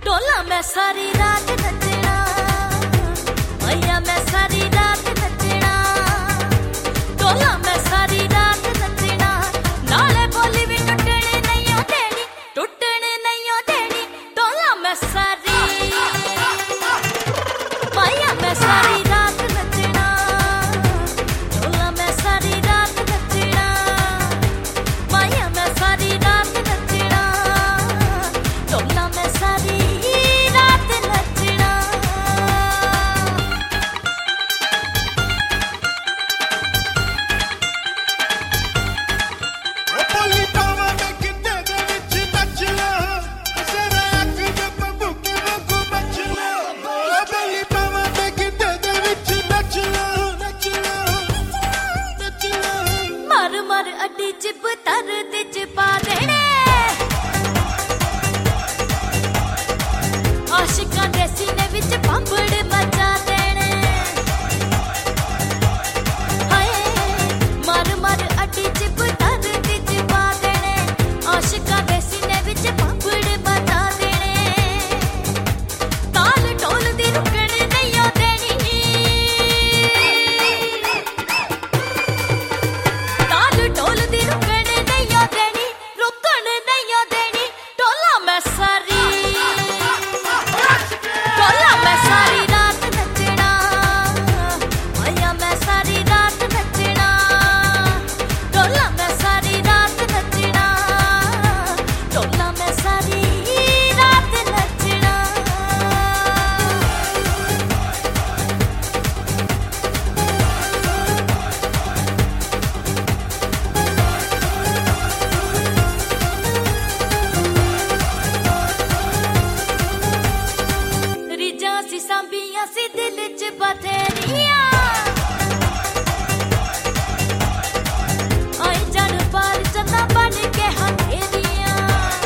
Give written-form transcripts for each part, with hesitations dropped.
टोला मैं सारी रात नचना, भैया मैं सारी रात नचना, टोला मैं सारी रात नचना, नाले बोली भी टुटने नहीं देनी, टुटने नहीं देनी, टोला मैं सारी, भैया मैं सारी रात नचना, टोला मैं सारी रात नचना, भैया मैं सारी रात नचना, टोला मैं सारी रात नचना। मर मर अड्डी चिप तर दिच पा देने, आशिकां दे सीने विच पंबड़ मचा देने, हाय मर मर अड्डी चिप तर दिच पा देने, आशिकां दे सीने विच पंबड़ मचा देने, ताल ढोल दी रुकण नहीं देनी, ताल ढोल दी रुकण नहीं देनी, रुकण नहीं देनी, टोला मैं सारी, टोला मैं सारी रात नचना, भैया मैं सारी रात नचना, टोला मैं सारी रात नचना, टोला मैं सारी रात नचना। रिजा सी सांबियां सी दिल च बथेरियां, आई जान पार चन्ना बन के हथेरियां,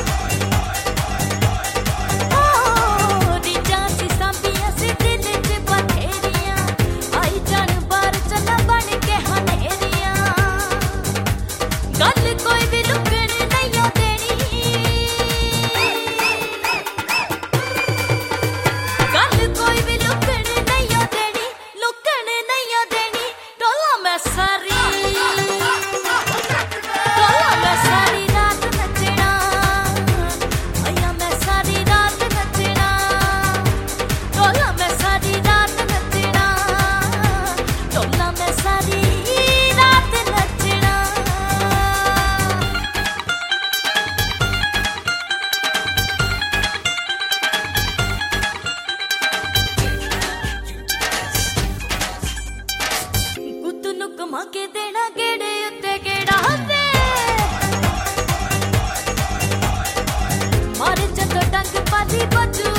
ओ रिजा सी सांबियां सी दिल च बथेरियां, आई जान पार चन्ना बन के हथेरियां, गल कोई भी लुकण नहीं देनी, गल कोई भी लुकण नहीं देनी, लुकण नहीं देनी, टोला मैं सारी, टोला मैं सारी रात नचना, भैया मैं सारी रात नचना, टोला मैं सारी रात नचना, टोला मैं सारी रात नचना। गुੱਤ ਨੂੰ ਘੁਮਾ ਕੇ ਦੇਣਾ ਗੇੜੇ ਉੱਤੇ ਗੇੜਾ ਵੇ, ਮਾਰੇ ਜਦੋਂ ਡੰਗ ਪਾਲੀ ਬਜੂ